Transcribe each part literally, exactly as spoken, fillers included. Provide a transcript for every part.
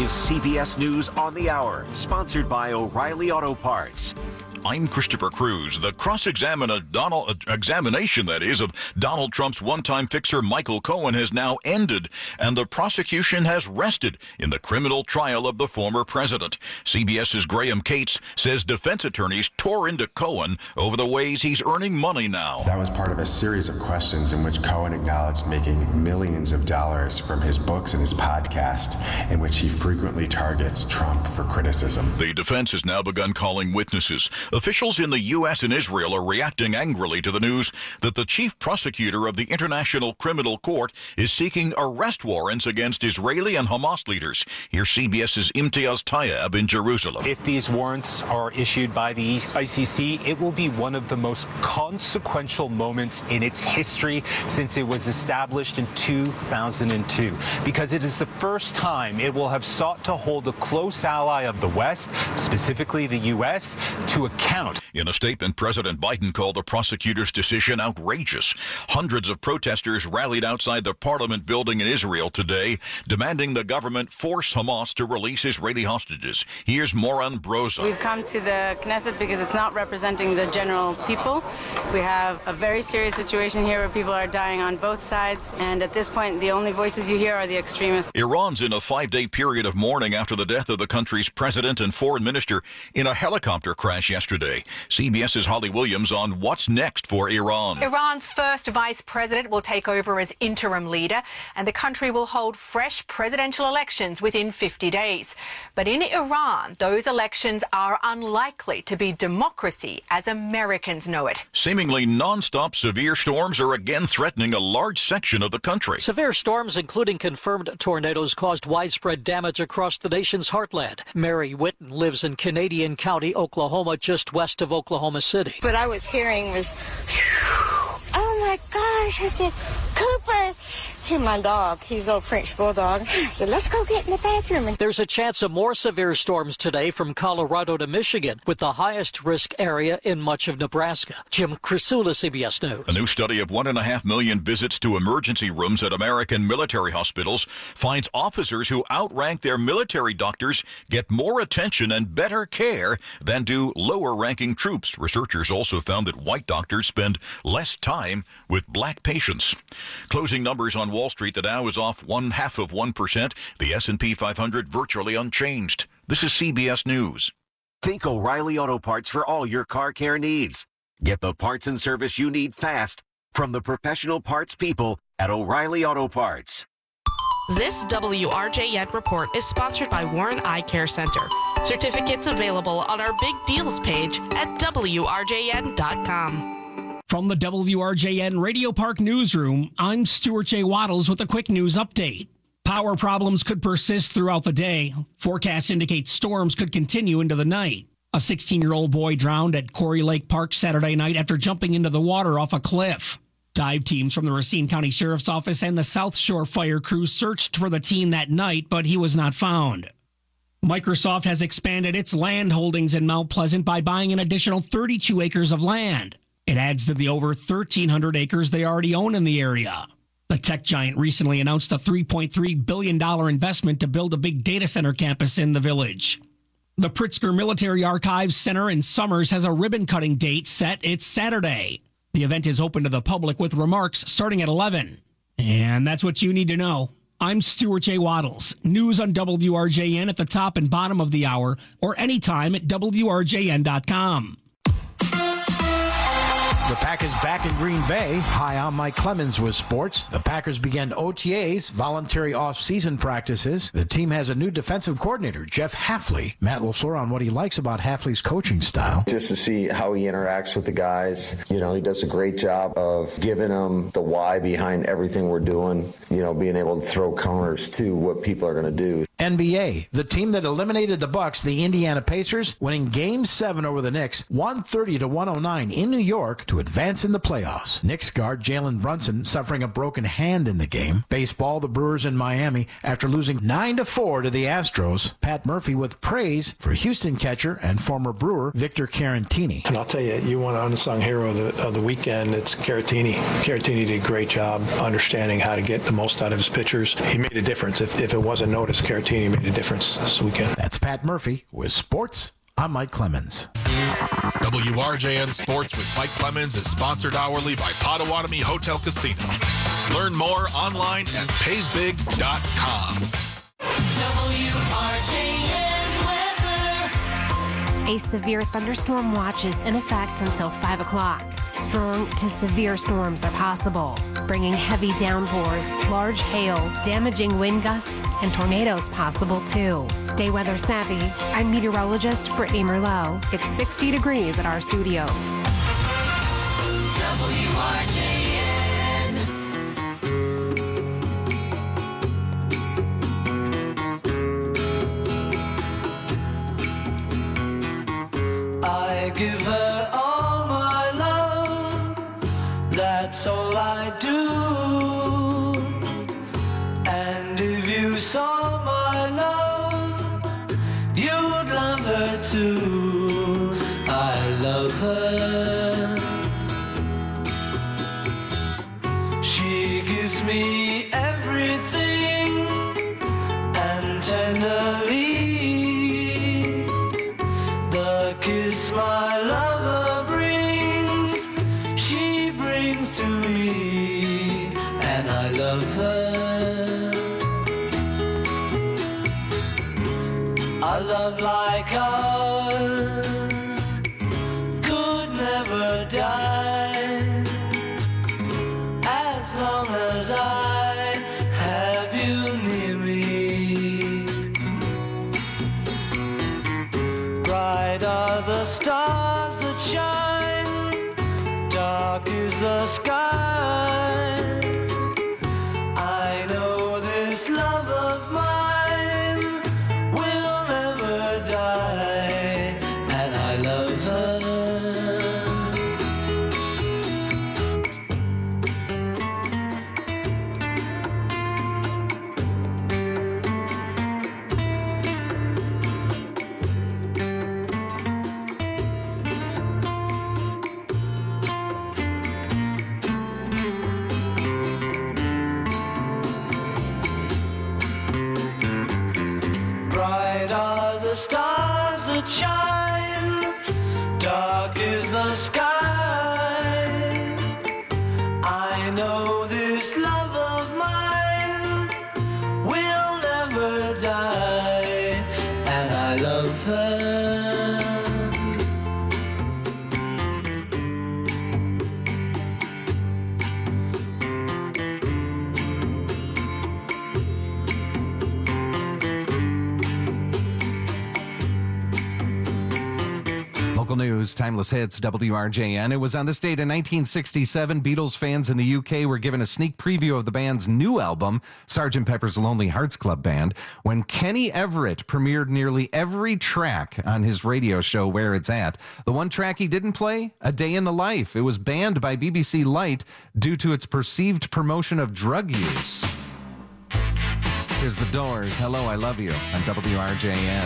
is C B S News on the Hour, sponsored by O'Reilly Auto Parts. I'm Christopher Cruz. The cross-examination, Donald, uh, examination, that is, of Donald Trump's one-time fixer Michael Cohen has now ended, and the prosecution has rested in the criminal trial of the former president. CBS's Graham Cates says defense attorneys tore into Cohen over the ways he's earning money now. That was part of a series of questions in which Cohen acknowledged making millions of dollars from his books and his podcast, in which he frequently targets Trump for criticism. The defense has now begun calling witnesses. Officials in the U S and Israel are reacting angrily to the news that the chief prosecutor of the International Criminal Court is seeking arrest warrants against Israeli and Hamas leaders. Here's CBS's Imtiaz Tayeb in Jerusalem. If these warrants are issued by the I C C, it will be one of the most consequential moments in its history since it was established in two thousand two, because it is the first time it will have sought to hold a close ally of the West, specifically the U S, to account. In a statement, President Biden called the prosecutor's decision outrageous. Hundreds of protesters rallied outside the parliament building in Israel today, demanding the government force Hamas to release Israeli hostages. Here's Moran Broza. We've come to the Knesset because it's not representing the general people. We have a very serious situation here where people are dying on both sides, and at this point, the only voices you hear are the extremists. Iran's in a five-day period of mourning after the death of the country's president and foreign minister in a helicopter crash yesterday. CBS's Holly Williams on what's next for Iran. Iran's first vice president will take over as interim leader, and the country will hold fresh presidential elections within fifty days. But in Iran, those elections are unlikely to be democracy as Americans know it. Seemingly non-stop severe storms are again threatening a large section of the country. Severe storms, including confirmed tornadoes, caused widespread damage across the nation's heartland. Mary Witten lives in Canadian County, Oklahoma, just west of Oklahoma City. What I was hearing was, oh my gosh, I said, Cooper, here's my dog, he's a little French bulldog. I said, let's go get in the bathroom. There's a chance of more severe storms today from Colorado to Michigan, with the highest risk area in much of Nebraska. Jim Crisula, C B S News. A new study of one and a half million visits to emergency rooms at American military hospitals finds officers who outrank their military doctors get more attention and better care than do lower-ranking troops. Researchers also found that white doctors spend less time with black patients. Closing numbers on Wall Street, the Dow is off one half of one percent. The S and P five hundred virtually unchanged. This is C B S News. Think O'Reilly Auto Parts for all your car care needs. Get the parts and service you need fast from the professional parts people at O'Reilly Auto Parts. This W R J N report is sponsored by Warren Eye Care Center. Certificates available on our big deals page at W R J N dot com. From the W R J N Radio Park Newsroom, I'm Stuart J. Waddles with a quick news update. Power problems could persist throughout the day. Forecasts indicate storms could continue into the night. A sixteen-year-old boy drowned at Quarry Lake Park Saturday night after jumping into the water off a cliff. Dive teams from the Racine County Sheriff's Office and the South Shore Fire Crew searched for the teen that night, but he was not found. Microsoft has expanded its land holdings in Mount Pleasant by buying an additional thirty-two acres of land. It adds to the over thirteen hundred acres they already own in the area. The tech giant recently announced a three point three billion dollars investment to build a big data center campus in the village. The Pritzker Military Archives Center in Summers has a ribbon-cutting date set. It's Saturday. The event is open to the public with remarks starting at eleven. And that's what you need to know. I'm Stuart J. Waddles. News on W R J N at the top and bottom of the hour or anytime at W R J N dot com. The Packers back in Green Bay. Hi, I'm Mike Clemens with sports. The Packers began O T As, voluntary off-season practices. The team has a new defensive coordinator, Jeff Hafley. Matt LaFleur on what he likes about Hafley's coaching style. Just to see how he interacts with the guys. You know, he does a great job of giving them the why behind everything we're doing. You know, being able to throw counters to what people are going to do. N B A, the team that eliminated the Bucks, the Indiana Pacers, winning Game seven over the Knicks, one thirty to one oh nine in New York to advance in the playoffs. Knicks guard Jalen Brunson suffering a broken hand in the game. Baseball, the Brewers in Miami after losing nine to four to the Astros. Pat Murphy with praise for Houston catcher and former Brewer Victor Caratini. And I'll tell you, you want an unsung hero of the, of the weekend, it's Caratini. Caratini did a great job understanding how to get the most out of his pitchers. He made a difference. If, if it wasn't noticed, Caratini Cartini made a difference this weekend. That's Pat Murphy with sports. I'm Mike Clemens. W R J N Sports with Mike Clemens is sponsored hourly by Potawatomi Hotel Casino. Learn more online at pays big dot com. W R J N weather. A severe thunderstorm watch is in effect until five o'clock. Strong to severe storms are possible, bringing heavy downpours, large hail, damaging wind gusts, and tornadoes possible too. Stay weather savvy. I'm meteorologist Brittany Merlot. It's sixty degrees at our studios. W R J N. I give her all my love, that's all I do. And if you saw my love, you'd love her too. I love her. She gives me everything, and tenderly the kiss my lover brings, she brings to me, and I love her. A love like ours could never die, as long as I have you near me. Bright are the stars that shine, dark is the sky. I know this love of mine will never die, and I love her. Bright are the stars that shine, dark is the sky. I know this love of mine will never die, and I love her. Local news, timeless hits, W R J N. It was on this date in nineteen sixty-seven, Beatles fans in the U K were given a sneak preview of the band's new album, Sergeant Pepper's Lonely Hearts Club Band, when Kenny Everett premiered nearly every track on his radio show Where It's At. The one track he didn't play, A Day in the Life. It was banned by B B C Light due to its perceived promotion of drug use. Here's The Doors, Hello, I Love You, on W R J N.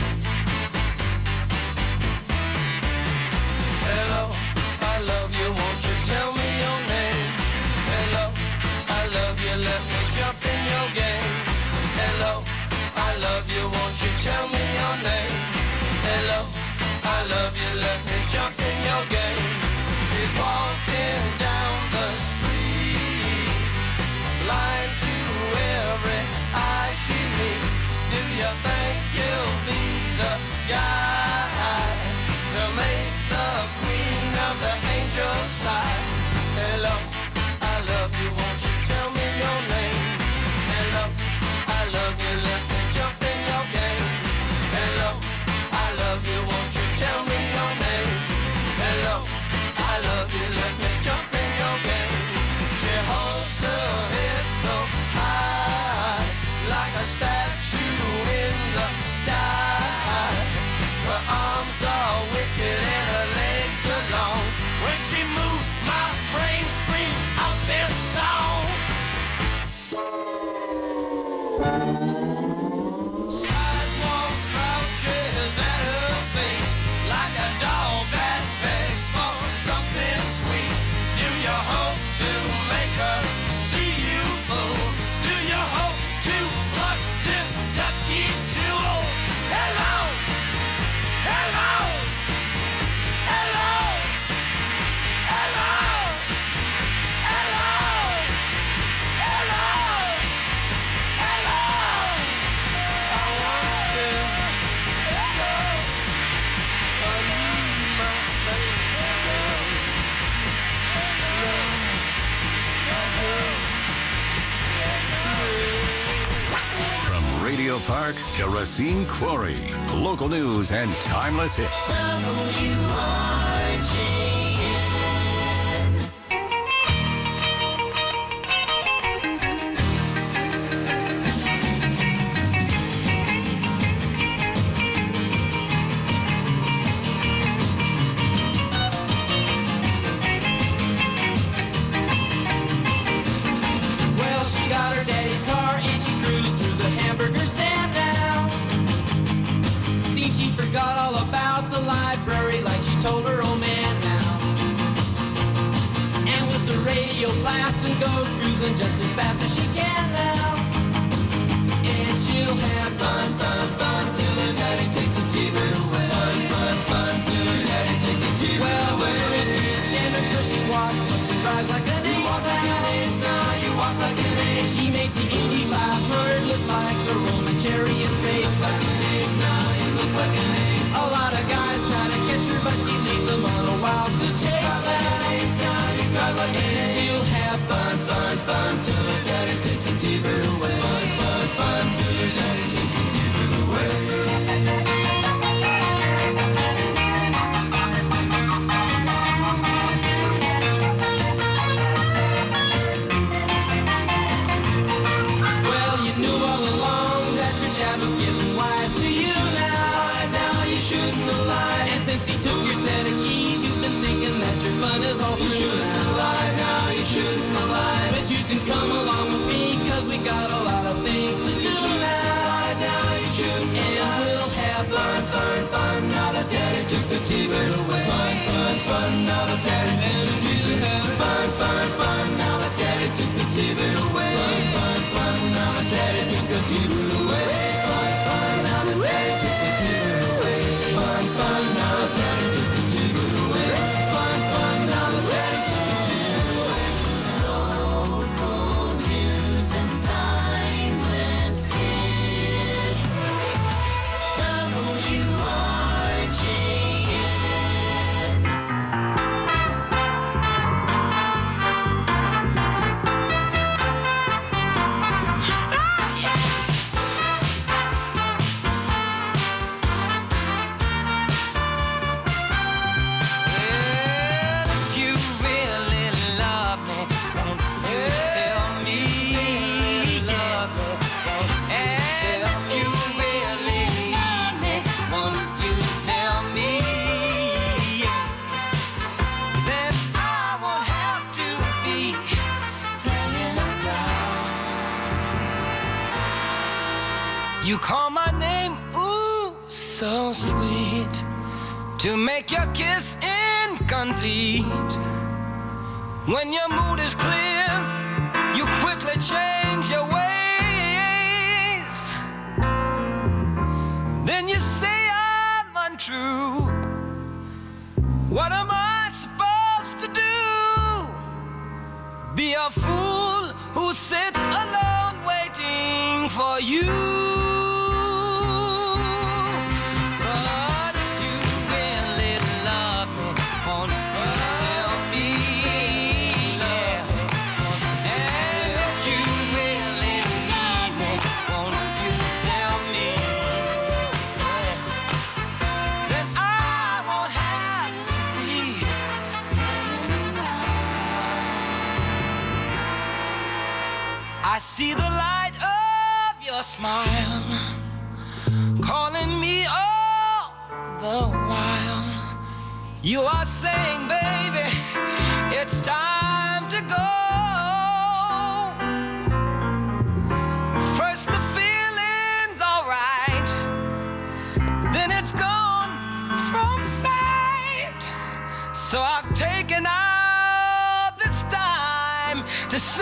Hello, I love you, won't you tell me your name? Hello, I love you, let me jump in your game. Hello, I love you, won't you tell me your name? Hello, I love you, let me jump in your game. She's walking down the street, blind to every eye she meets. Do you think you'll be the guy to make the queen of the angel side? Hello, I love you, won't you tell me your name? Hello, I love you, let me jump in your game. Hello, I love you, won't you tell me your name? Hello, I love you, let me jump in your game. She holds her head so high, like a statue in the sky. Her arms are wicked and her legs are long. When she moves, my brain screams out this song. Sidewalk crouches at her feet. Park to Racine Quarry. Local news and timeless hits. W R J N. Well, she got her daddy's car and she cruised through the hamburger stand now. Seems she forgot all about the library like she told her old man now. And with the radio blasting goes cruising just as fast as she can now. And she'll have fun, fun, fun till her daddy takes a T-bird away. Fun, fun, fun till her daddy takes a T-bird well, away. Well, the girls can't stand her 'cause she walks, looks and cries like an ace. You walk like an ace now, you walk like an ace. She makes the Indy five hundred look like a Roman chariot race. Like an ace now, you look like an ace. A lot of guys try to catch her, but she leads them on a wild goose chase. Drive like an ace now, you drive like an ace. She'll have fun, fun, fun till her daddy takes a T-bird away. Fun, fun, fun till her daddy takes a T-bird away. Well, you knew all along that your dad was getting wise to you now. And now you shouldn't have lied. And since he took your set of keys, you've been thinking that your fun is all through. You shouldn't have lied now, you shouldn't have lied. But you can come along with me, 'cause we got a lot of things to do now. Now you shouldn't have lied. And we'll have fun, fun, fun. Now that daddy took the T-bird away. Fun, fun, fun. Now that daddy took the T-bird away. Fun, fun, fun. Now that daddy took the T-bird away. Fun, fun, fun. Now that daddy took the T-bird away. Fun, fun. Now that daddy took the T-bird away. Fun, fun. Now that daddy took the T-bird away. Fun, fun. Now that daddy took the T-bird away. Local news and timeless hits. W R J N. Well, if you really love me, won't you tell me? Love me, and if you really need me, won't you tell me? Then I won't have to be playing around. You call my name, ooh, so sweet, to make your kiss incomplete. When your mood is clear, you quickly change your ways. Then you say I'm untrue. What am I supposed to do? Be a fool who sits alone waiting for you. But if you really love me, won't you tell me? Yeah. And if you really need me, won't you tell me? Yeah. Then I won't have to be playing around. I see the light of your smile calling me all the while. You are saying, baby, it's time to go. First the feeling's alright, then it's gone from sight. So I've taken out this time to say,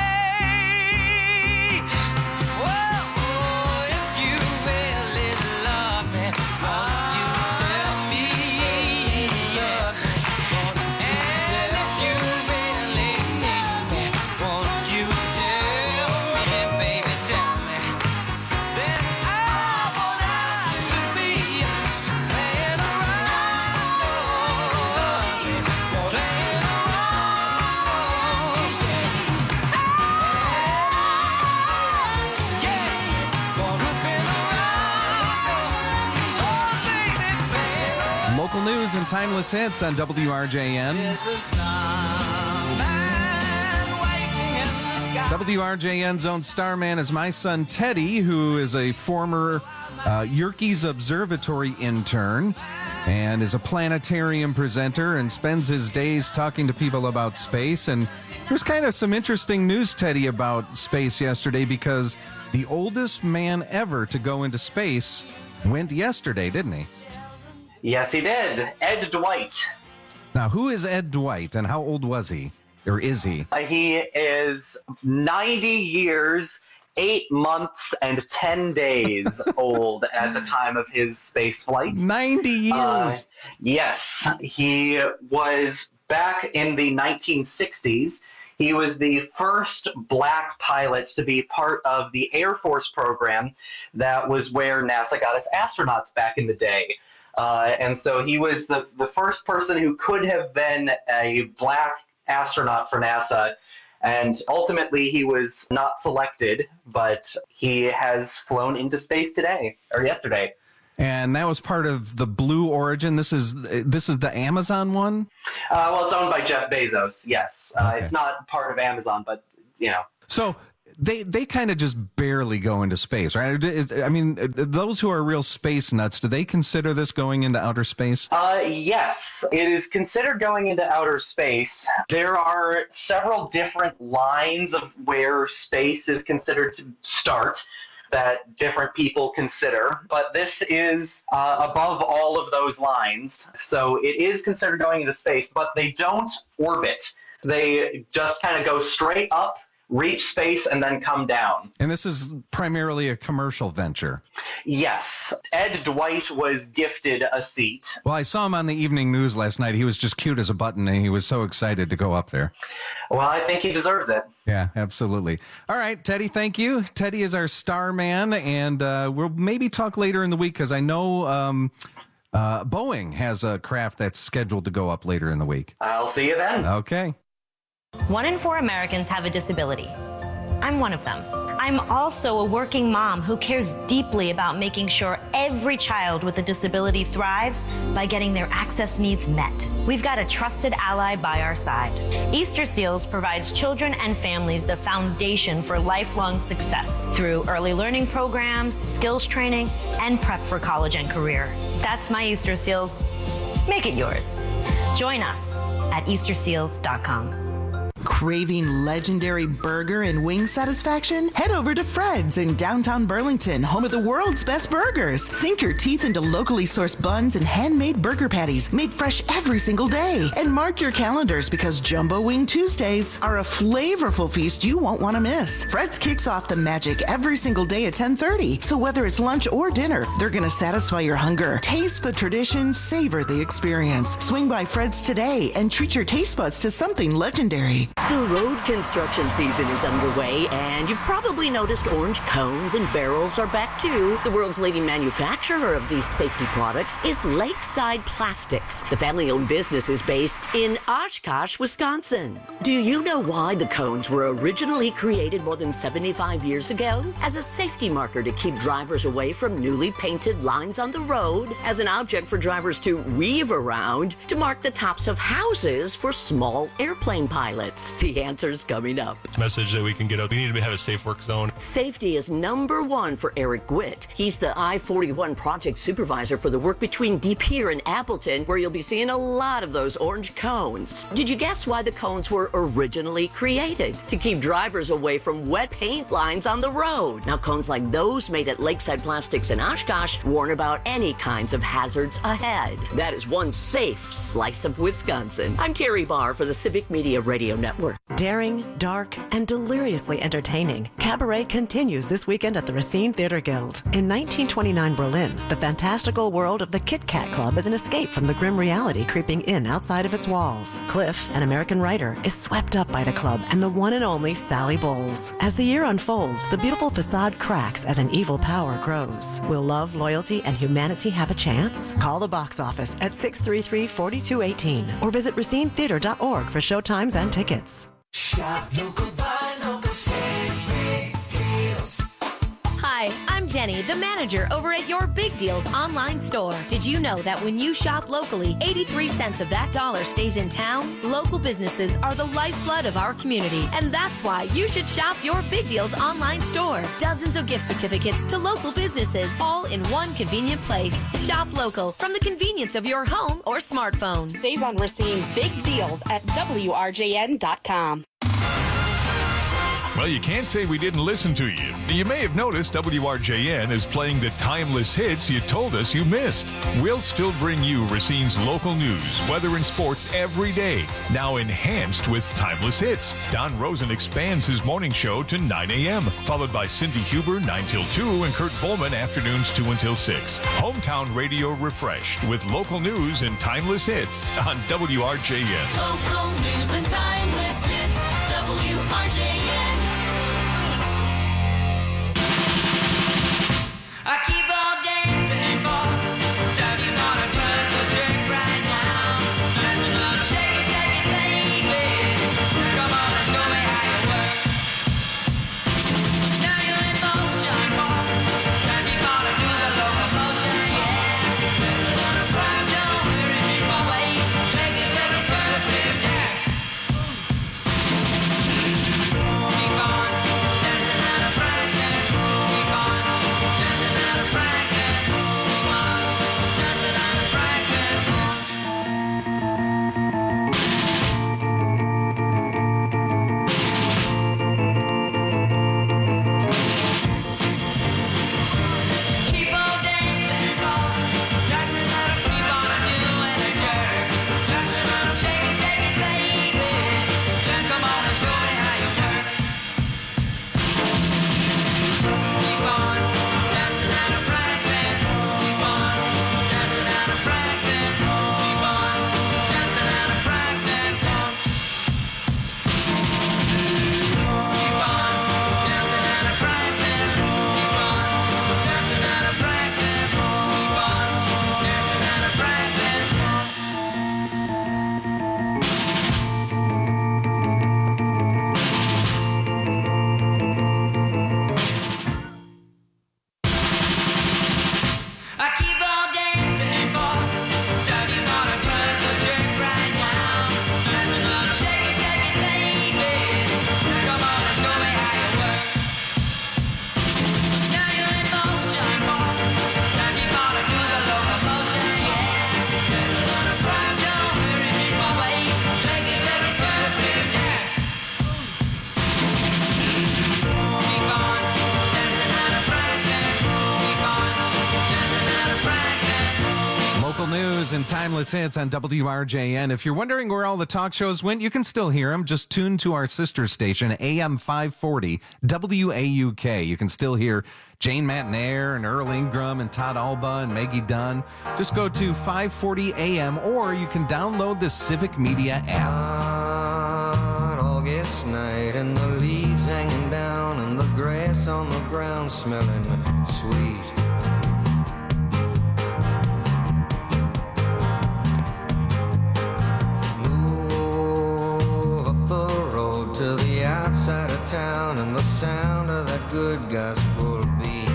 well, if you really love me, won't you tell me? Yeah. And if you really need me, won't you tell me, baby, tell me? Then I won't have to be playing around, playing around. Local news and timeless hits on W R J N. W R J N's own Starman is my son Teddy, who is a former uh, Yerkes Observatory intern and is a planetarium presenter and spends his days talking to people about space. And there's kind of some interesting news, Teddy, about space yesterday, because the oldest man ever to go into space went yesterday, didn't he? Yes, he did. Ed Dwight. Now, who is Ed Dwight, and how old was he? Or is he? Uh, he is ninety years, eight months, and ten days old at the time of his space flight. ninety years? Uh, yes. He was back in the nineteen sixties. He was the first black pilot to be part of the Air Force program. That was where NASA got its astronauts back in the day. Uh, and so he was the, the first person who could have been a black astronaut for NASA. And ultimately, he was not selected, but he has flown into space today, or yesterday. And that was part of the Blue Origin. This is this is the Amazon one? Uh, well, it's owned by Jeff Bezos, yes. Uh, Okay. It's not part of Amazon, but, you know. So they they kind of just barely go into space, right? Is- I mean, those who are real space nuts, do they consider this going into outer space? Uh, yes, it is considered going into outer space. There are several different lines of where space is considered to start that different people consider, but this is uh, above all of those lines. So it is considered going into space, but they don't orbit. They just kind of go straight up, reach space, and then come down. And this is primarily a commercial venture. Yes, Ed Dwight was gifted a seat. Well, I saw him on the evening news last night. He was just cute as a button, and he was so excited to go up there. Well, I think he deserves it. Yeah, absolutely. All right, Teddy, thank you. Teddy is our star man, and uh, we'll maybe talk later in the week, because I know um, uh, Boeing has a craft that's scheduled to go up later in the week. I'll see you then. Okay. One in four Americans have a disability. I'm one of them. I'm also a working mom who cares deeply about making sure every child with a disability thrives by getting their access needs met. We've got a trusted ally by our side. Easter Seals provides children and families the foundation for lifelong success through early learning programs, skills training, and prep for college and career. That's my Easter Seals. Make it yours. Join us at easter seals dot com. Craving legendary burger and wing satisfaction? Head over to Fred's in downtown Burlington, home of the world's best burgers. Sink your teeth into locally sourced buns and handmade burger patties made fresh every single day. And mark your calendars, because Jumbo Wing Tuesdays are a flavorful feast you won't want to miss. Fred's kicks off the magic every single day at ten thirty. So whether it's lunch or dinner, they're going to satisfy your hunger. Taste the tradition, savor the experience. Swing by Fred's today and treat your taste buds to something legendary. The road construction season is underway, and you've probably noticed orange cones and barrels are back too. The world's leading manufacturer of these safety products is Lakeside Plastics. The family-owned business is based in Oshkosh, Wisconsin. Do you know why the cones were originally created more than seventy-five years ago? As a safety marker to keep drivers away from newly painted lines on the road, as an object for drivers to weave around, to mark the tops of houses for small airplane pilots. The answer's coming up. Message that we can get out. We need to have a safe work zone. Safety is number one for Eric Gwitt. He's the I forty-one project supervisor for the work between De Pere and Appleton, where you'll be seeing a lot of those orange cones. Did you guess why the cones were originally created? To keep drivers away from wet paint lines on the road. Now, cones like those made at Lakeside Plastics in Oshkosh warn about any kinds of hazards ahead. That is one safe slice of Wisconsin. I'm Terry Barr for the Civic Media Radio Network. Daring, dark, and deliriously entertaining, Cabaret continues this weekend at the Racine Theater Guild. In nineteen twenty-nine Berlin, the fantastical world of the Kit Kat Club is an escape from the grim reality creeping in outside of its walls. Cliff, an American writer, is swept up by the club and the one and only Sally Bowles. As the year unfolds, the beautiful facade cracks as an evil power grows. Will love, loyalty, and humanity have a chance? Call the box office at six three three, four two one eight or visit racine theater dot org for showtimes and tickets. Shop local, buy local, save big deals. Hi, I'm I'm Jenny, the manager over at your Big Deals online store. Did you know that when you shop locally, eighty-three cents of that dollar stays in town? Local businesses are the lifeblood of our community, and that's why you should shop your Big Deals online store. Dozens of gift certificates to local businesses, all in one convenient place. Shop local from the convenience of your home or smartphone. Save on Racine's big deals at W R J N dot com. Well, you can't say we didn't listen to you. You may have noticed W R J N is playing the timeless hits you told us you missed. We'll still bring you Racine's local news, weather, and sports every day, now enhanced with timeless hits. Don Rosen expands his morning show to nine a.m., followed by Cindy Huber nine till two and Kurt Volman afternoons two until six. Hometown radio refreshed with local news and timeless hits on W R J N. Local news and timeless hits, W R J N. I keep on dancing for time you gotta turn the trick right now. Shake it, shake it, baby. Come on and show me how you work. Now you're in motion. Time you gotta do the locomotion, yeah. Don't hurry, make my way. Shake it, shake it, turn the trick, dance. Keep on dancing out of practice. Keep on. And timeless hits on W R J N. If you're wondering where all the talk shows went, you can still hear them. Just tune to our sister station, A M five forty, W A U K. You can still hear Jane Matnair and Earl Ingram and Todd Alba and Maggie Dunn. Just go to five forty A M or you can download the Civic Media app. Hot August night and the leaves hanging down and the grass on the ground smelling sweet. Outside of town and the sound of that good gospel beat.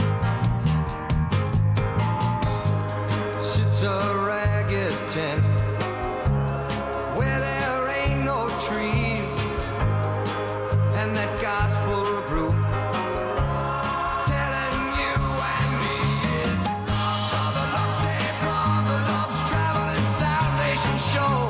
Sits a ragged tent where there ain't no trees, and that gospel group telling you and me it's brother love, say brother love's traveling salvation show.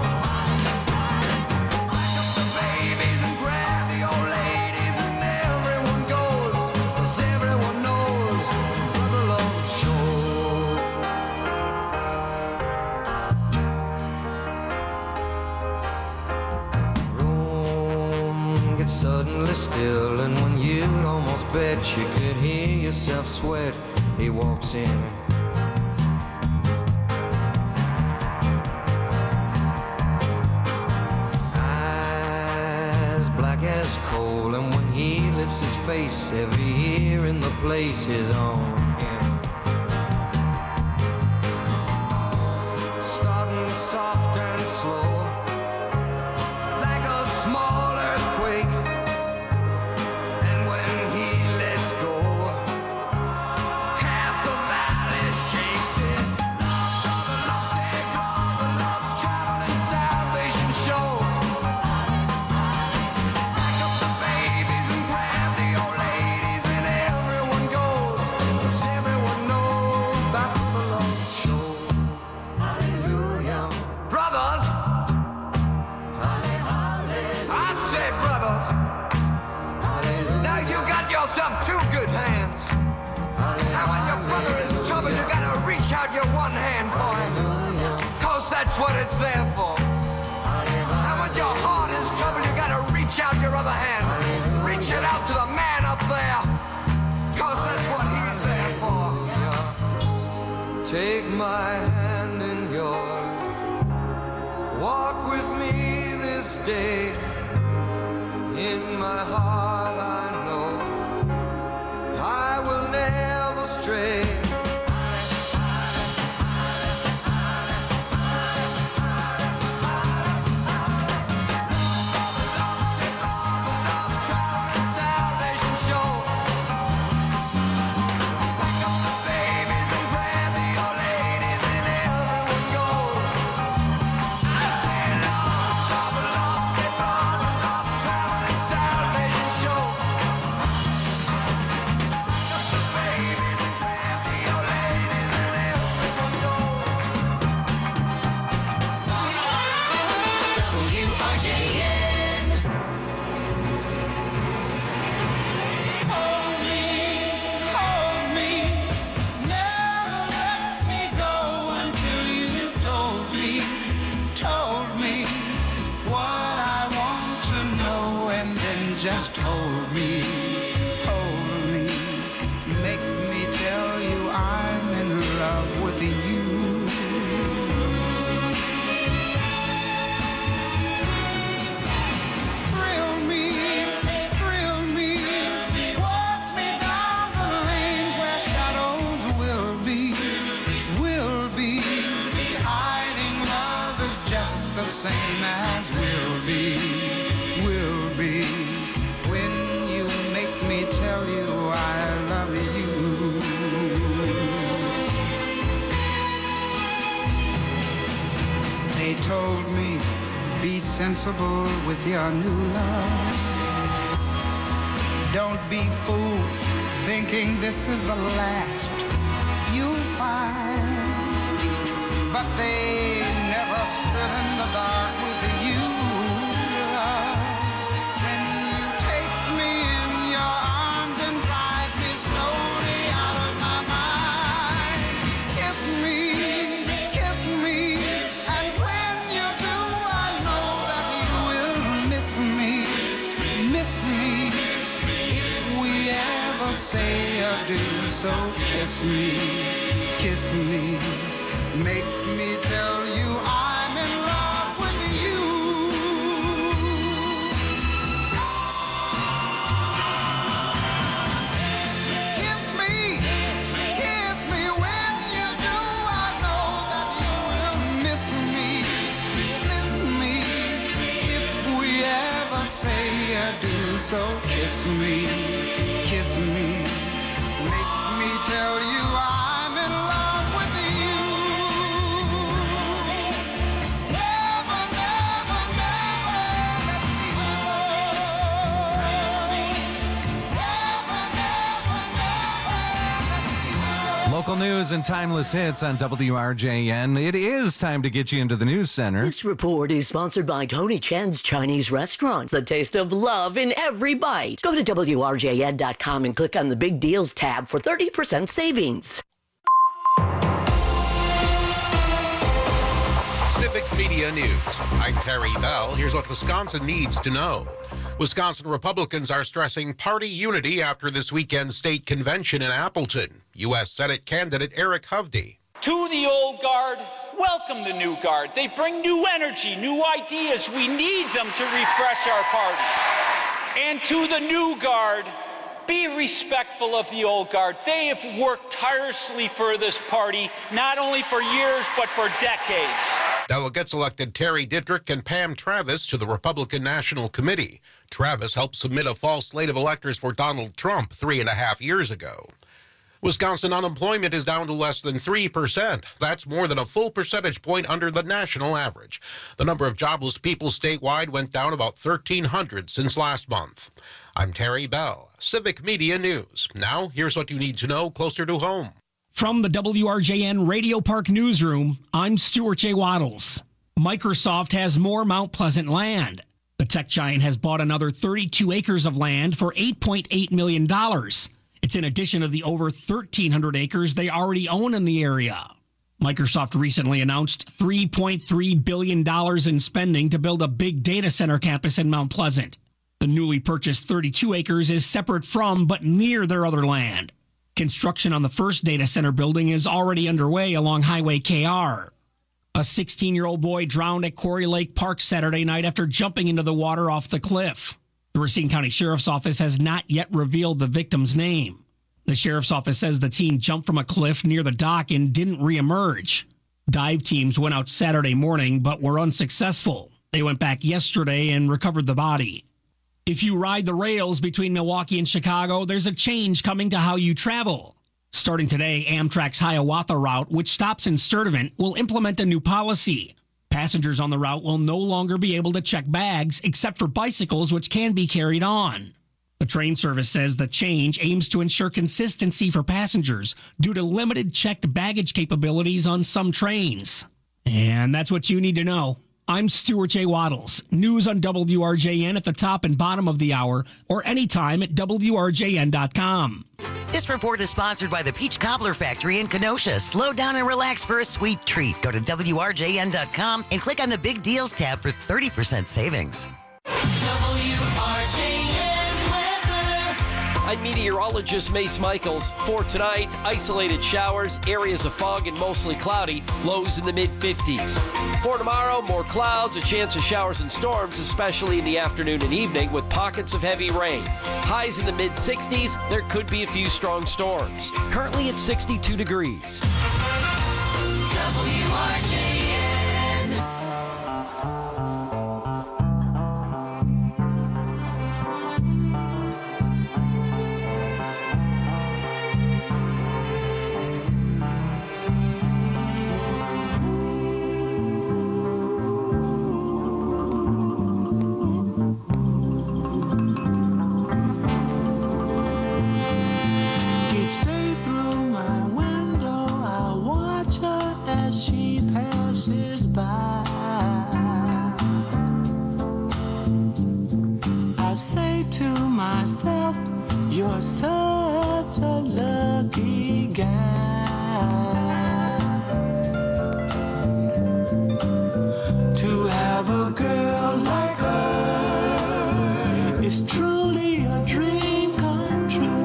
Suddenly still, and when you'd almost bet you could hear yourself sweat, he walks in. Eyes black as coal, and when he lifts his face, every ear in the place is on him. Starting soft and slow, like a small earthquake. And when he lets go, out your one hand for him, cause that's what it's there for. And when your heart is troubled, you gotta reach out your other hand. Reach it out to the man up there, cause that's what he's there for. Take my hand in yours, walk with me this day. In my heart I know I will never stray. Just hold me, hold me, make me tell you I'm in love with you. Thrill me, thrill me, walk me down the lane where shadows will be, will be. Hiding love is just the same as will be, will be. Tell you I love you. They told me, be sensible with your new love. Don't be fooled, thinking this is the last you'll find. But they never stood in the dark with you, love. Say adieu, so kiss me, kiss me, make me tell you I'm in love with you. Kiss me, kiss me, when you do I know that you will miss me, miss me. If we ever say adieu, so kiss me, kiss me, make me tell you I'm in love with you. Never, never, never let me go. Never, never, never let me go. Local news and timeless hits on W R J N. It is time to get you into the news center. This report is sponsored by Tony Chen's Chinese Restaurant. The taste of love in every bite. Go to W R J N dot com and click on the Big Deals tab for thirty percent savings. Civic Media News. I'm Terry Bell. Here's what Wisconsin needs to know. Wisconsin Republicans are stressing party unity after this weekend's state convention in Appleton. U S Senate candidate Eric Hovde. To the old guard, welcome the new guard. They bring new energy, new ideas. We need them to refresh our party. And to the new guard, be respectful of the old guard. They have worked tirelessly for this party, not only for years, but for decades. Delegates elected Terry Dittrich and Pam Travis to the Republican National Committee. Travis helped submit a false slate of electors for Donald Trump three and a half years ago. Wisconsin unemployment is down to less than three percent. That's more than a full percentage point under the national average. The number of jobless people statewide went down about thirteen hundred since last month. I'm Terry Bell, Civic Media News. Now, here's what you need to know closer to home. From the W R J N Radio Park Newsroom, I'm Stuart J. Waddles. Microsoft has more Mount Pleasant land. The tech giant has bought another thirty-two acres of land for eight point eight million dollars. It's in addition to the over thirteen hundred acres they already own in the area. Microsoft recently announced three point three billion dollars in spending to build a big data center campus in Mount Pleasant. The newly purchased thirty-two acres is separate from but near their other land. Construction on the first data center building is already underway along Highway K R. A sixteen-year-old boy drowned at Quarry Lake Park Saturday night after jumping into the water off the cliff. The Racine County Sheriff's Office has not yet revealed the victim's name. The Sheriff's Office says the teen jumped from a cliff near the dock and didn't reemerge. Dive teams went out Saturday morning but were unsuccessful. They went back yesterday and recovered the body. If you ride the rails between Milwaukee and Chicago, there's a change coming to how you travel. Starting today, Amtrak's Hiawatha route, which stops in Sturtevant, will implement a new policy. Passengers on the route will no longer be able to check bags except for bicycles, which can be carried on. The train service says the change aims to ensure consistency for passengers due to limited checked baggage capabilities on some trains. And that's what you need to know. I'm Stuart J. Waddles. News on W R J N at the top and bottom of the hour or anytime at W R J N dot com. This report is sponsored by the Peach Cobbler Factory in Kenosha. Slow down and relax for a sweet treat. Go to W R J N dot com and click on the Big Deals tab for thirty percent savings. W R J N weather. I'm meteorologist Mace Michaels. For tonight, isolated showers, areas of fog, and mostly cloudy, lows in the mid fifties. For tomorrow, more clouds, a chance of showers and storms, especially in the afternoon and evening, with pockets of heavy rain. Highs in the mid sixties, there could be a few strong storms. Currently at sixty-two degrees. W R J N. Each day through my window, I watch her as she passes by. I say to myself, you're such a lucky guy to have a girl like her. Is truly a dream come true.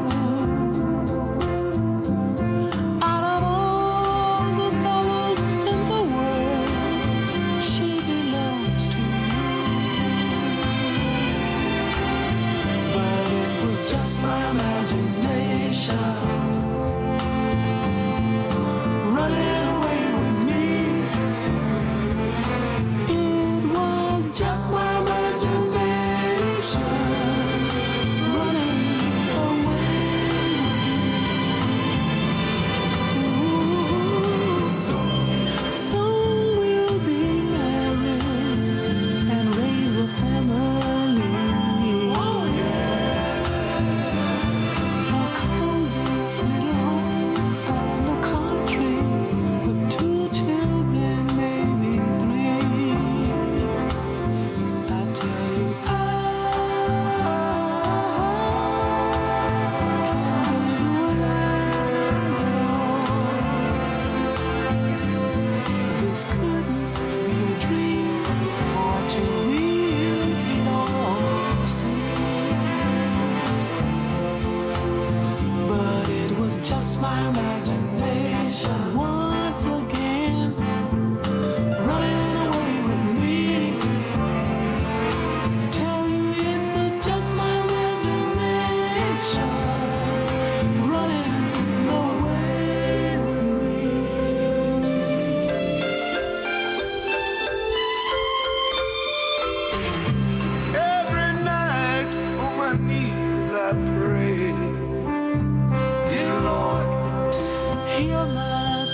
Out of all the fellas in the world, she belongs to you. But it was just my imagination running away with me. It was just my imagination running away with me. Soon, soon we'll be married and raise a family. Oh yeah, a cozy little home out in the country with two children, maybe three. I tell you, I this couldn't be a dream or too real it all seems. But it was just my imagination once again running away with me. I tell you it was just my imagination running away with me. Every night on my knees I pray, dear Lord, hear my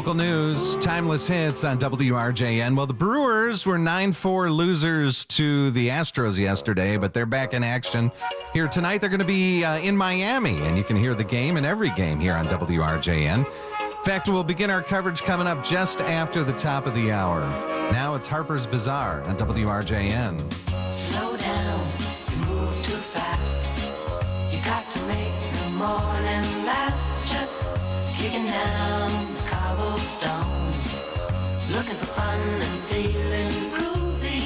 Local news, timeless hits on W R J N. Well, the Brewers were nine four losers to the Astros yesterday, but they're back in action here tonight. They're going to be uh, in Miami, and you can hear the game and every game here on W R J N. In fact, we'll begin our coverage coming up just after the top of the hour. Now it's Harper's Bazaar on W R J N. Slow down, you move too fast. You got to make the morning last. Just kicking down the cobblestones, looking for fun and feeling groovy.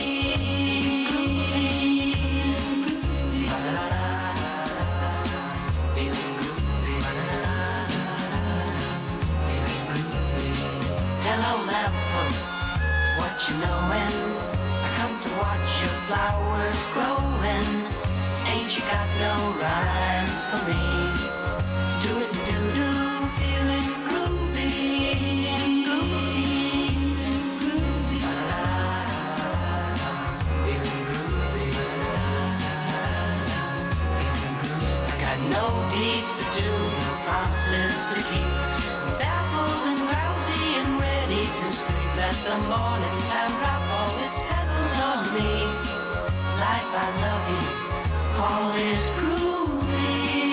Groovy. Ba-da-da-da. Feeling groovy. Ba-da-da-da. Feeling groovy. Hello, lamppost, what you knowin'? I come to watch your flowers growing. Ain't you got no rhymes for me? Do it and do-do, feeling groovy. Groovy. Groovy. Ba-da-da. Feeling groovy. Ba-da-da. Feeling groovy. I got no deeds to do, no promises to keep. I'm baffled and drowsy and ready to sleep. Let the morning time drop all its petals on me. Life, I love you, call this groovy.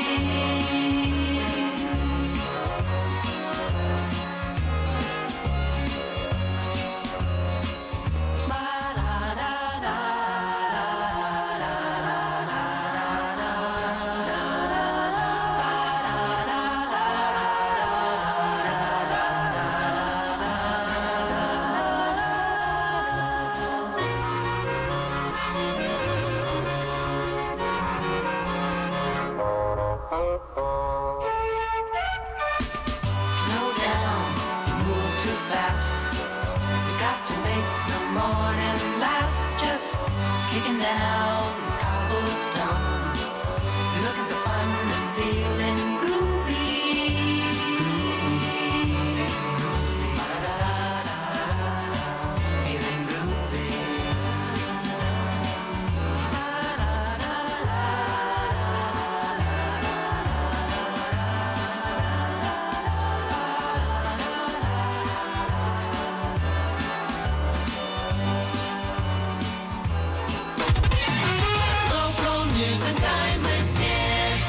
Slow down, you move too fast. You got to make the morning last. Just kicking down the cobblestones. You're looking for fun and feeling groovy. Ba-da-da-da-da. Feeling groovy. Local news and timeless hits.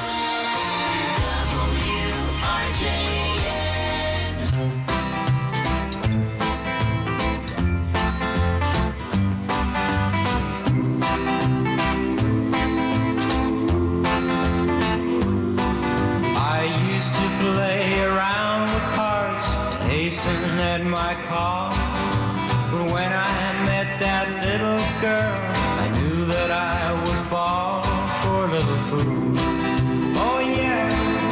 W R J N. I used to play around with hearts, hasten at my call. But when I met that little girl, I knew that I would fall. Poor little fool. Oh yeah,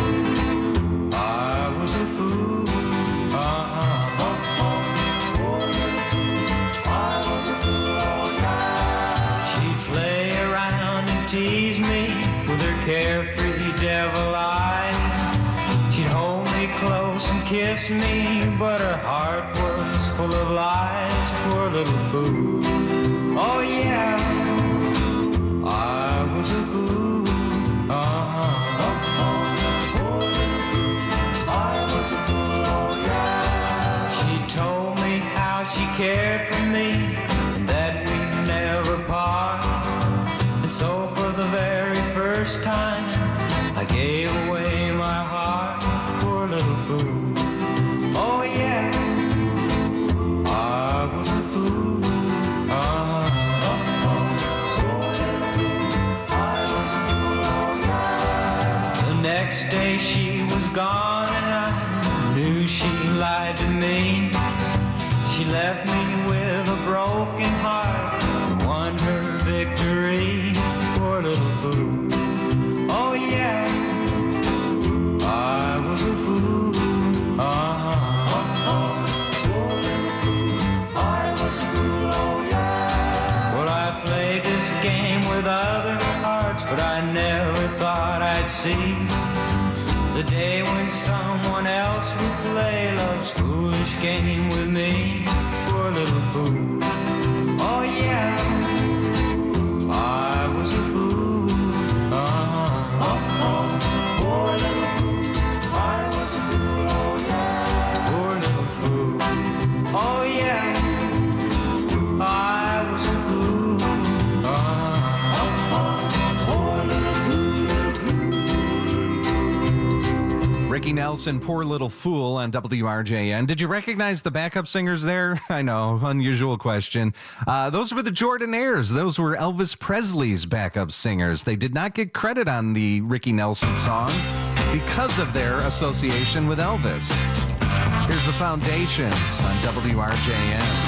I was a fool. Uh-huh. Poor little fool. I was a fool. Oh yeah. She'd play around and tease me with her carefree devil eyes. She'd hold me close and kiss me, but her heart was full of lies. Poor little fool. Oh yeah, I was a fool. Uh-huh. Poor little fool. I was a fool. Oh yeah. She told me how she cared for me and that we'd never part. And so for the very first time, I gave away my heart. Poor little fool. Oh yeah, I was a fool. Uh-huh. Poor little fool. I was a fool. Oh yeah. The next day she was gone and I knew she lied to me. She left me with a broken heart and won her victory. Poor little fool. Oh yeah, I was a fool. Uh-huh. Poor little fool. I was a fool. Oh yeah. Well, I played this game with other hearts, but I never thought I'd see the day when someone else would play love's foolish game with me. Poor little fool. Oh yeah, I was a fool. Uh-huh. Poor little fool. I was a fool. Oh yeah. Poor little fool. Ricky Nelson, Poor Little Fool on W R J N. Did you recognize the backup singers there? I know, unusual question. Uh, those were the Jordanaires. Those were Elvis Presley's backup singers. They did not get credit on the Ricky Nelson song because of their association with Elvis. Here's the Foundations on W R J N.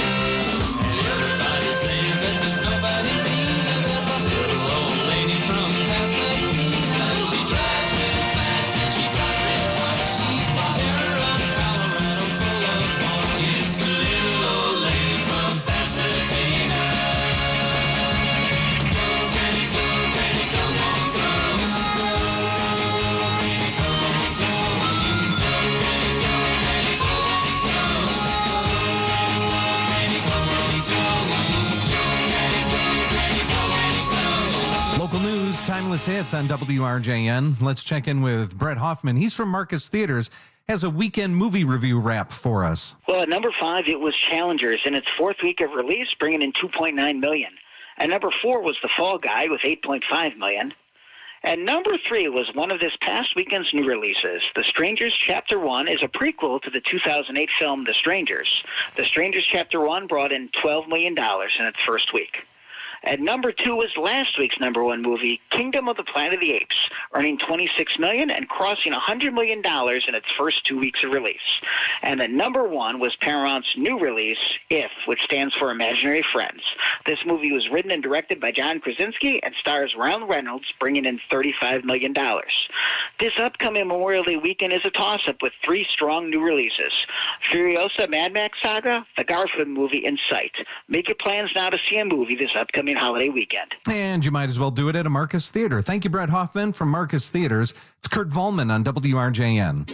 Everybody's saying that there's nobody meaner than the little old lady from Timeless Hits on W R J N. Let's check in with Brett Hoffman. He's from Marcus Theaters, has a weekend movie review wrap for us. Well, at number five, it was Challengers in its fourth week of release, bringing in two point nine million dollars. At number four was The Fall Guy with eight point five million dollars. And number three was one of this past weekend's new releases. The Strangers Chapter one is a prequel to the two thousand eight film The Strangers. The Strangers Chapter one brought in twelve million dollars in its first week. At number two was last week's number one movie, Kingdom of the Planet of the Apes, earning twenty-six million dollars and crossing one hundred million dollars in its first two weeks of release. And at number one was Paramount's new release, If, which stands for Imaginary Friends. This movie was written and directed by John Krasinski and stars Ryan Reynolds, bringing in thirty-five million dollars. This upcoming Memorial Day weekend is a toss-up with three strong new releases: Furiosa Mad Max Saga, the Garfield movie, in sight. Make your plans now to see a movie this upcoming holiday weekend. And you might as well do it at a Marcus Theater. Thank you, Brett Hoffman from Marcus Theaters. It's Kurt Volman on W R J N.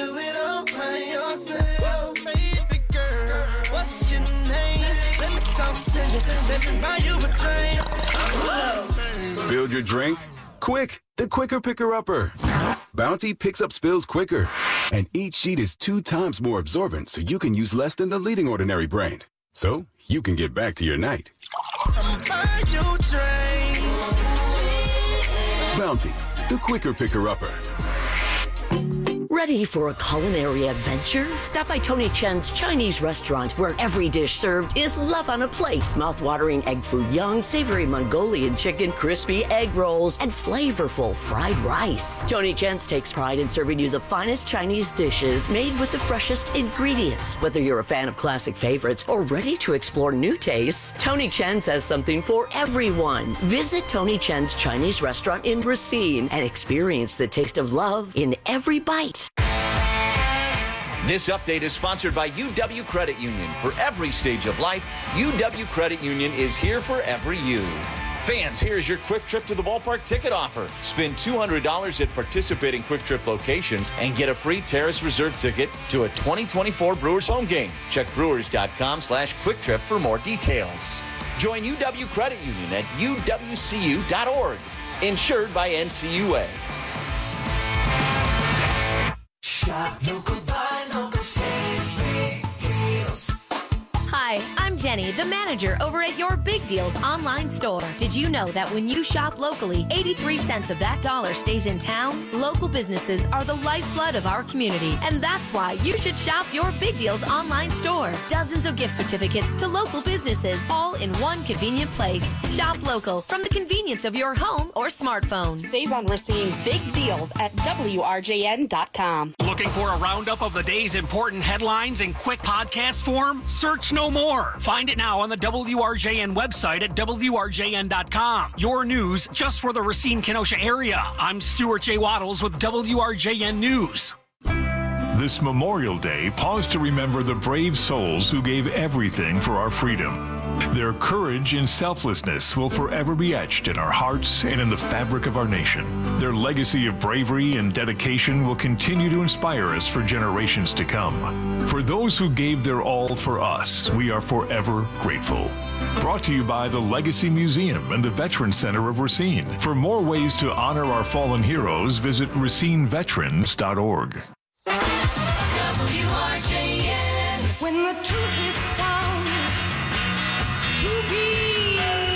Spilled your drink? Quick, the quicker picker-upper. Bounty picks up spills quicker, and each sheet is two times more absorbent, so you can use less than the leading Ordinary brand. So you can get back to your night. Bounty, the quicker picker-upper. Ready for a culinary adventure? Stop by Tony Chen's Chinese restaurant, where every dish served is love on a plate. Mouth-watering egg foo young, savory Mongolian chicken, crispy egg rolls, and flavorful fried rice. Tony Chen's takes pride in serving you the finest Chinese dishes made with the freshest ingredients. Whether you're a fan of classic favorites or ready to explore new tastes, Tony Chen's has something for everyone. Visit Tony Chen's Chinese restaurant in Racine and experience the taste of love in every bite. This update is sponsored by U W Credit Union. For every stage of life, U W Credit Union is here for every you. Fans, here's your quick trip to the ballpark ticket offer. Spend two hundred dollars at participating Quick Trip locations and get a free Terrace Reserve ticket to a twenty twenty-four Brewers home game. Check brewers.com slash quick trip for more details. Join U W Credit Union at U W C U dot org. Insured by N C U A. Shop local, buy local, save big deals. Hi, I'm Jenny, the manager over at Your Big Deals online store. Did you know that when you shop locally, eighty-three cents of that dollar stays in town? Local businesses are the lifeblood of our community, and that's why you should shop Your Big Deals online store. Dozens of gift certificates to local businesses, all in one convenient place. Shop local from the convenience of your home or smartphone. Save on Racine's big deals at W R J N dot com. Looking for a roundup of the day's important headlines in quick podcast form? Search no more. Find it now on the W R J N website at W R J N dot com. Your news just for the Racine-Kenosha area. I'm Stuart J. Waddles with W R J N News. This Memorial Day, pause to remember the brave souls who gave everything for our freedom. Their courage and selflessness will forever be etched in our hearts and in the fabric of our nation. Their legacy of bravery and dedication will continue to inspire us for generations to come. For those who gave their all for us, we are forever grateful. Brought to you by the Legacy Museum and the Veterans Center of Racine. For more ways to honor our fallen heroes, visit Racine Veterans dot org. W R J N. When the truth is found to be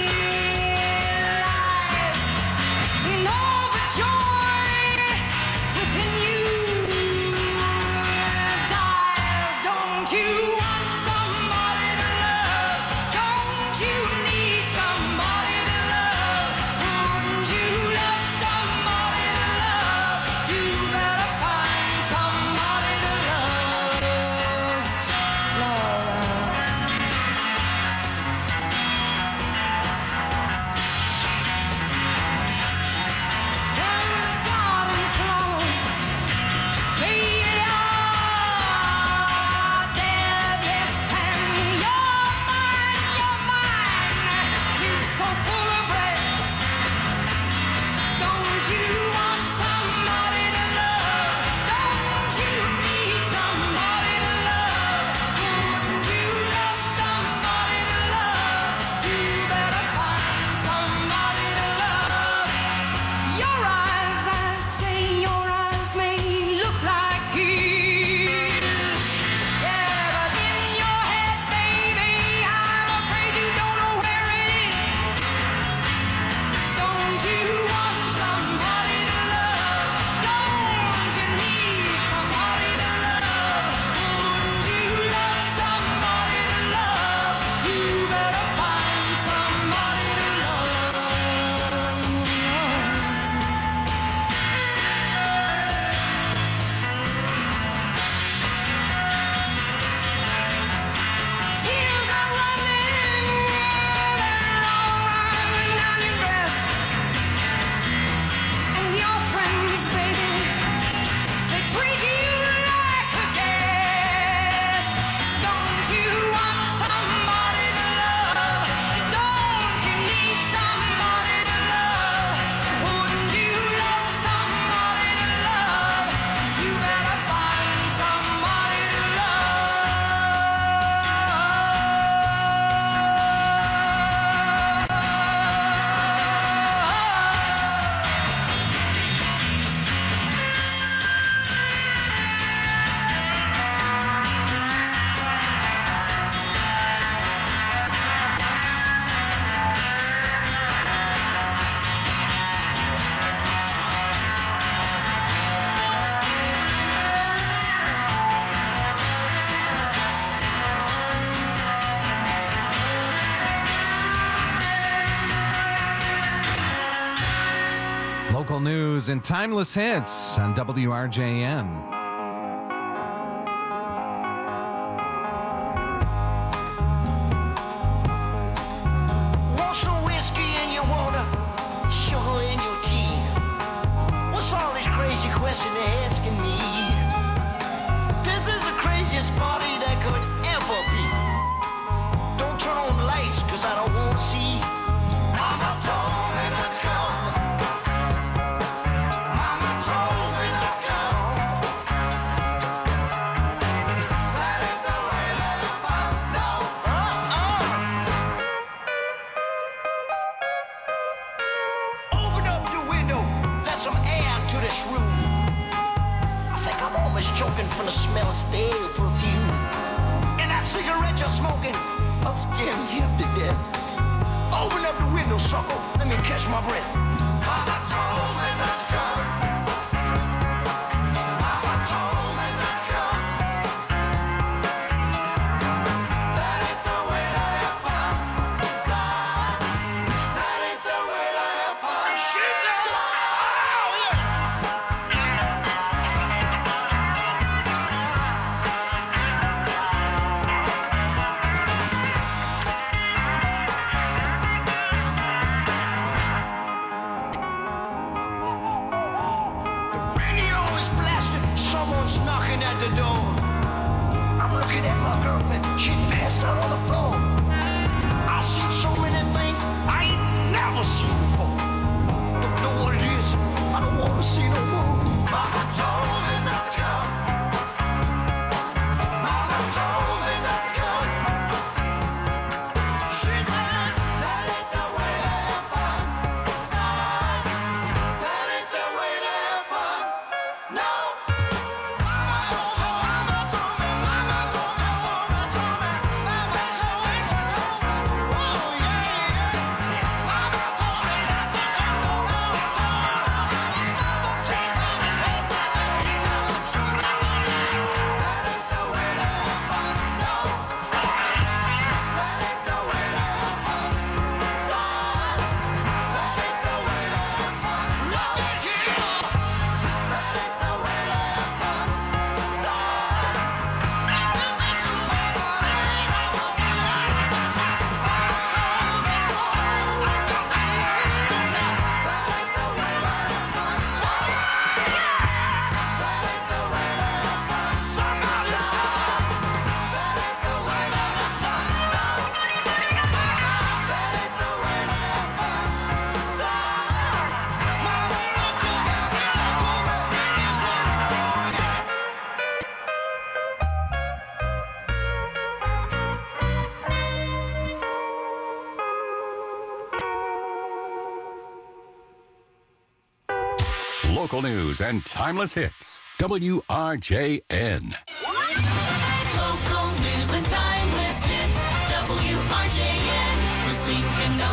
lies, and all the joy within you dies. Don't you want somebody to love? Don't you need somebody to love? Wouldn't you love somebody to love? You better find somebody to love. Love. Local news and timeless hits on W R J N. Want some whiskey in your water, sugar in your tea? What's all this crazy question they're asking me? This is the craziest party that could ever be. Don't turn on the lights, cause I don't want to see. Mama told me not to come. Mama told me not to come. That ain't the way that I found out. Uh-uh. Open up your window, let some air into this room. I think I'm almost choking from the smell of stale perfume. And that cigarette you're smoking, I'll scare me up to death. Open up the window, sucker. Let me catch my breath. Mama told me not to come. Mama told me not to come. That ain't the way to have fun. Son, that ain't the way to have fun. She's a someone's knocking at the door. I'm looking at my girlfriend, she passed out on the floor. I've seen so many things I ain't never seen before. Don't know what it is, I don't want to see no more. Mama told me not to come. Mama told me not to come. She said that ain't the way to have fun. Son, that ain't the way to have fun. No. Local news and timeless hits. W R J N. Local news and timeless hits. W R J N. Racine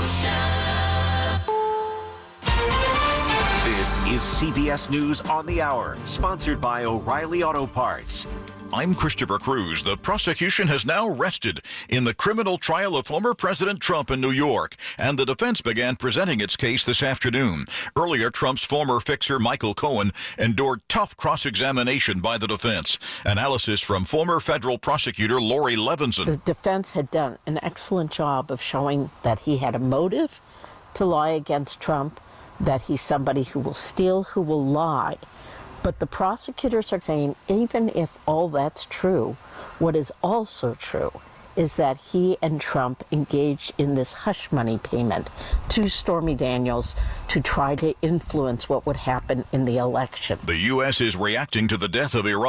Kenosha. This is C B S News on the Hour, sponsored by O'Reilly Auto Parts. I'm Christopher Cruz. The prosecution has now rested in the criminal trial of former President Trump in New York, and the defense began presenting its case this afternoon. Earlier, Trump's former fixer, Michael Cohen, endured tough cross-examination by the defense. Analysis from former federal prosecutor Lori Levinson. The defense had done an excellent job of showing that he had a motive to lie against Trump, that he's somebody who will steal, who will lie. But the prosecutors are saying, even if all that's true, what is also true is that he and Trump engaged in this hush money payment to Stormy Daniels to try to influence what would happen in the election. The U S is reacting to the death of Iran.